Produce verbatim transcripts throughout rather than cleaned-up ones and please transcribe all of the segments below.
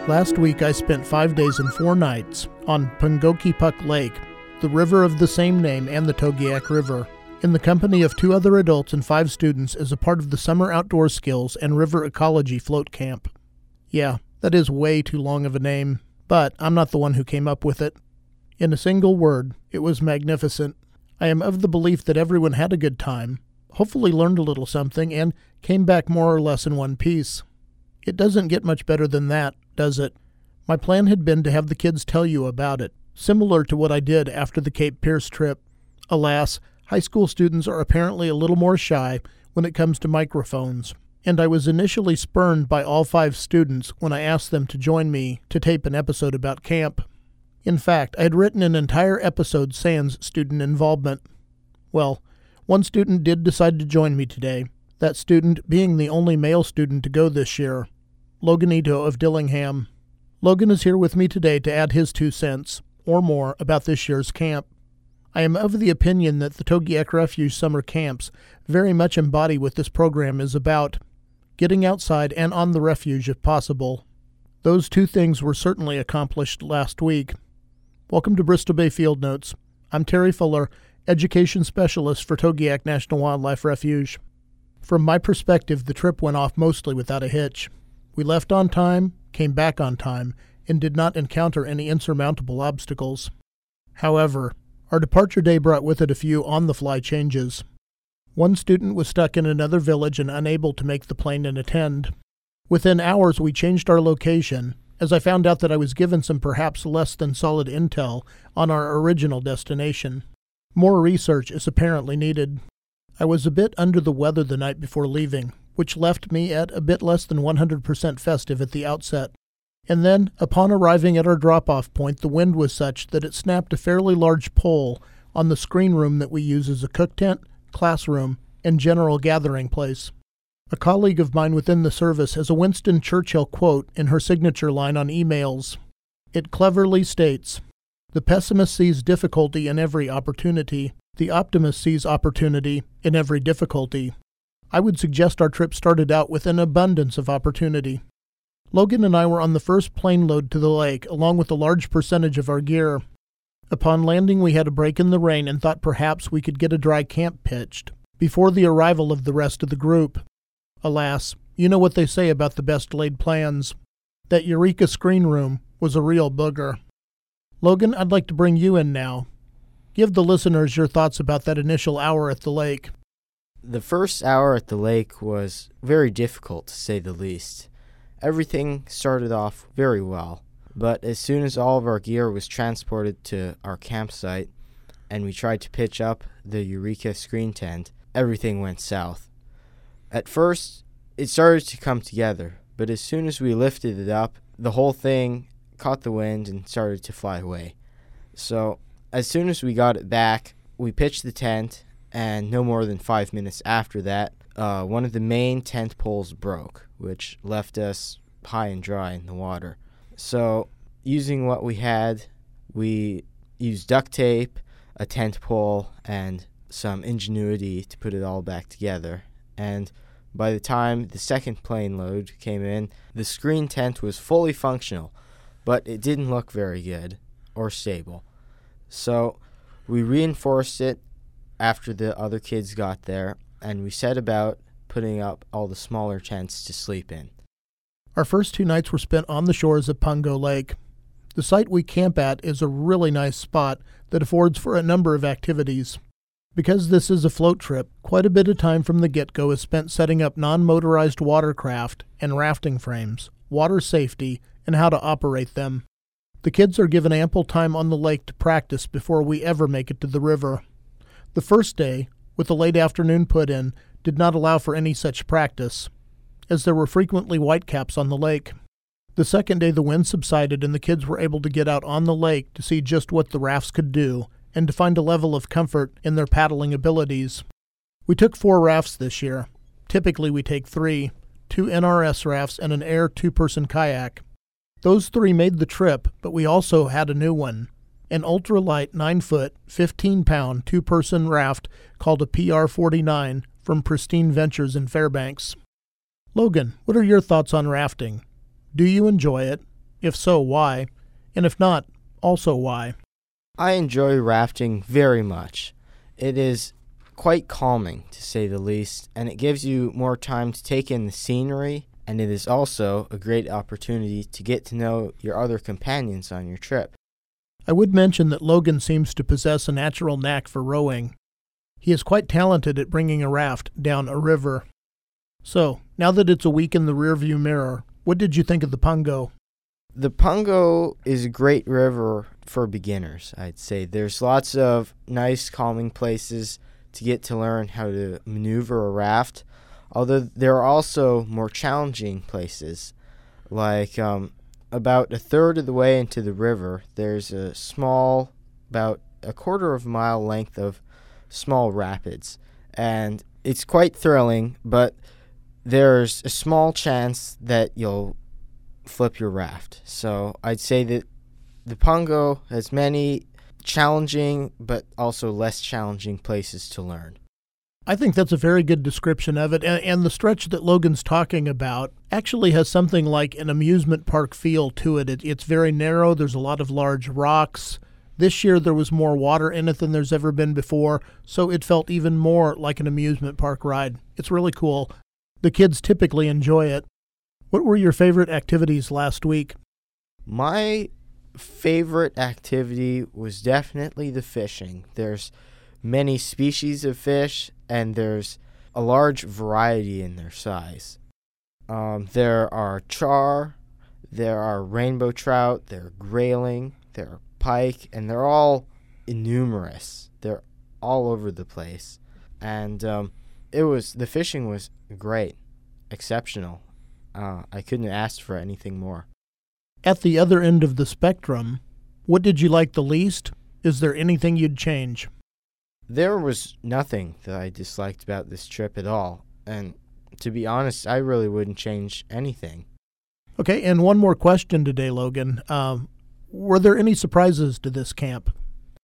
Last week I spent five days and four nights on Pungokipuk Lake, the river of the same name and the Togiak River, in the company of two other adults and five students as a part of the Summer Outdoor Skills and River Ecology Float Camp. Yeah, that is way too long of a name, but I'm not the one who came up with it. In a single word, it was magnificent. I am of the belief that everyone had a good time, hopefully learned a little something, and came back more or less in one piece. It doesn't get much better than that, does it? My plan had been to have the kids tell you about it, similar to what I did after the Cape Pierce trip. Alas, high school students are apparently a little more shy when it comes to microphones, and I was initially spurned by all five students when I asked them to join me to tape an episode about camp. In fact, I had written an entire episode sans student involvement. Well, one student did decide to join me today, that student being the only male student to go this year, Loganito of Dillingham. Logan is here with me today to add his two cents, or more, about this year's camp. I am of the opinion that the Togiak Refuge summer camps very much embody what this program is about, getting outside and on the refuge if possible. Those two things were certainly accomplished last week. Welcome to Bristol Bay Field Notes. I'm Terry Fuller, Education Specialist for Togiak National Wildlife Refuge. From my perspective, the trip went off mostly without a hitch. We left on time, came back on time, and did not encounter any insurmountable obstacles. However, our departure day brought with it a few on-the-fly changes. One student was stuck in another village and unable to make the plane and attend. Within hours, we changed our location, as I found out that I was given some perhaps less than solid intel on our original destination. More research is apparently needed. I was a bit under the weather the night before leaving, which left me at a bit less than one hundred percent festive at the outset. And then, upon arriving at our drop-off point, the wind was such that it snapped a fairly large pole on the screen room that we use as a cook tent, classroom, and general gathering place. A colleague of mine within the service has a Winston Churchill quote in her signature line on emails. It cleverly states, "The pessimist sees difficulty in every opportunity. The optimist sees opportunity in every difficulty." I would suggest our trip started out with an abundance of opportunity. Logan and I were on the first plane load to the lake, along with a large percentage of our gear. Upon landing, we had a break in the rain and thought perhaps we could get a dry camp pitched before the arrival of the rest of the group. Alas, you know what they say about the best-laid plans. That Eureka screen room was a real booger. Logan, I'd like to bring you in now. Give the listeners your thoughts about that initial hour at the lake. The first hour at the lake was very difficult, to say the least. Everything started off very well, but as soon as all of our gear was transported to our campsite and we tried to pitch up the Eureka screen tent, everything went south. At first, it started to come together, but as soon as we lifted it up, the whole thing caught the wind and started to fly away. So, as soon as we got it back, we pitched the tent, and no more than five minutes after that, uh, one of the main tent poles broke, which left us high and dry in the water. So, using what we had, we used duct tape, a tent pole, and some ingenuity to put it all back together. And by the time the second plane load came in, the screen tent was fully functional, but it didn't look very good or stable. So, we reinforced it after the other kids got there, and we set about putting up all the smaller tents to sleep in. Our first two nights were spent on the shores of Pungo Lake. The site we camp at is a really nice spot that affords for a number of activities. Because this is a float trip, quite a bit of time from the get-go is spent setting up non-motorized watercraft and rafting frames, water safety, and how to operate them. The kids are given ample time on the lake to practice before we ever make it to the river. The first day, with the late afternoon put in, did not allow for any such practice, as there were frequently whitecaps on the lake. The second day the wind subsided and the kids were able to get out on the lake to see just what the rafts could do and to find a level of comfort in their paddling abilities. We took four rafts this year. Typically we take three, two N R S rafts and an air two-person kayak. Those three made the trip, but we also had a new one. An ultralight nine-foot, fifteen-pound, two-person raft called a P R forty-nine from Pristine Ventures in Fairbanks. Logan, what are your thoughts on rafting? Do you enjoy it? If so, why? And if not, also why? I enjoy rafting very much. It is quite calming, to say the least, and it gives you more time to take in the scenery, and it is also a great opportunity to get to know your other companions on your trip. I would mention that Logan seems to possess a natural knack for rowing. He is quite talented at bringing a raft down a river. So, now that it's a week in the rearview mirror, what did you think of the Pungo? The Pungo is a great river for beginners, I'd say. There's lots of nice, calming places to get to learn how to maneuver a raft, although there are also more challenging places. Like um, about a third of the way into the river, there's a small, about a quarter of a mile length of small rapids. And it's quite thrilling, but there's a small chance that you'll flip your raft. So I'd say that the Pungo has many challenging but also less challenging places to learn. I think that's a very good description of it, and, and the stretch that Logan's talking about actually has something like an amusement park feel to it. it. It's very narrow, there's a lot of large rocks. This year there was more water in it than there's ever been before, so it felt even more like an amusement park ride. It's really cool. The kids typically enjoy it. What were your favorite activities last week? My favorite activity was definitely the fishing. There's many species of fish, and there's a large variety in their size. Um, there are char, there are rainbow trout, there are grayling, there are pike, and they're all numerous. They're all over the place. And um, it was the fishing was great, exceptional. Uh, I couldn't have asked for anything more. At the other end of the spectrum, what did you like the least? Is there anything you'd change? There was nothing that I disliked about this trip at all. And to be honest, I really wouldn't change anything. Okay, and one more question today, Logan. Um, were there any surprises to this camp?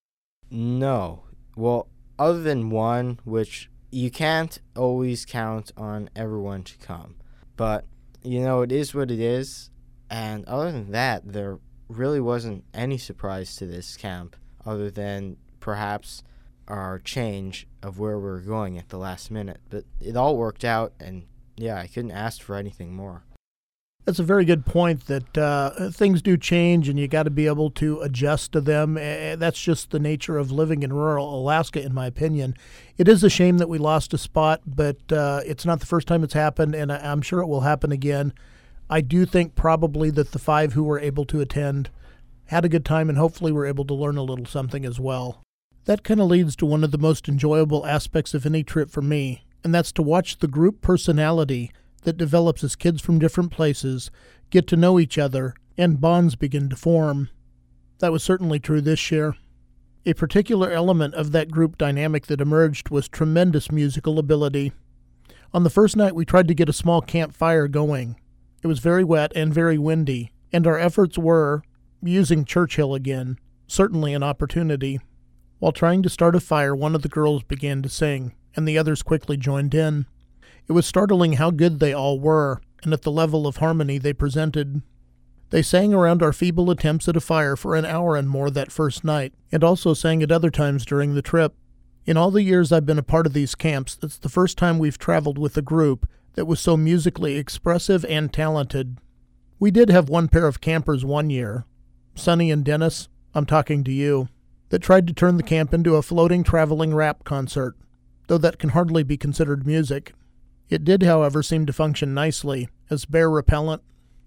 No. Well, other than one, which you can't always count on everyone to come. But you know, it is what it is, and other than that, there really wasn't any surprise to this camp, other than perhaps our change of where we were going at the last minute. But it all worked out, and yeah, I couldn't ask for anything more. That's a very good point, that uh, things do change and you got to be able to adjust to them. Uh, that's just the nature of living in rural Alaska, in my opinion. It is a shame that we lost a spot, but uh, it's not the first time it's happened, and I- I'm sure it will happen again. I do think probably that the five who were able to attend had a good time and hopefully were able to learn a little something as well. That kind of leads to one of the most enjoyable aspects of any trip for me, and that's to watch the group personality that develops as kids from different places get to know each other and bonds begin to form. That was certainly true this year. A particular element of that group dynamic that emerged was tremendous musical ability. On the first night, we tried to get a small campfire going. It was very wet and very windy, and our efforts were, using Churchill again, certainly an opportunity. While trying to start a fire, one of the girls began to sing, and the others quickly joined in. It was startling how good they all were, and at the level of harmony they presented. They sang around our feeble attempts at a fire for an hour and more that first night, and also sang at other times during the trip. In all the years I've been a part of these camps, it's the first time we've traveled with a group that was so musically expressive and talented. We did have one pair of campers one year, Sonny and Dennis, I'm talking to you, that tried to turn the camp into a floating traveling rap concert, though that can hardly be considered music. It did, however, seem to function nicely, as bear repellent.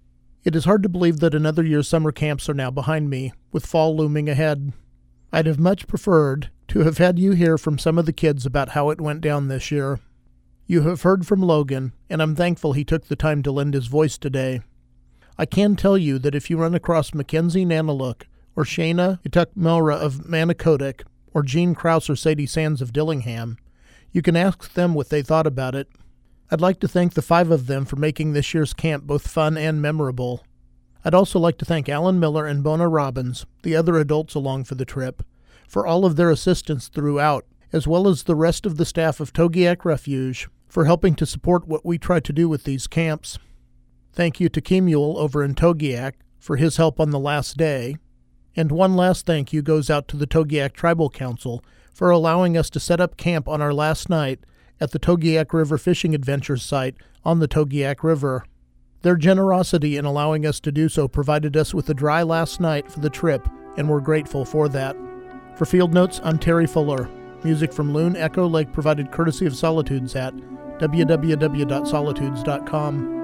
It is hard to believe that another year's summer camps are now behind me, with fall looming ahead. I'd have much preferred to have had you hear from some of the kids about how it went down this year. You have heard from Logan, and I'm thankful he took the time to lend his voice today. I can tell you that if you run across Mackenzie Nanalook, or Shayna Itukmelra of Manicodic, or Jean Krause or Sadie Sands of Dillingham, you can ask them what they thought about it. I'd like to thank the five of them for making this year's camp both fun and memorable. I'd also like to thank Alan Miller and Bona Robbins, the other adults along for the trip, for all of their assistance throughout, as well as the rest of the staff of Togiak Refuge for helping to support what we try to do with these camps. Thank you to Kemuel over in Togiak for his help on the last day. And one last thank you goes out to the Togiak Tribal Council for allowing us to set up camp on our last night at the Togiak River Fishing Adventures site on the Togiak River. Their generosity in allowing us to do so provided us with a dry last night for the trip, and we're grateful for that. For Field Notes, I'm Terry Fuller. Music from Loon Echo Lake provided courtesy of Solitudes at w w w dot solitudes dot com.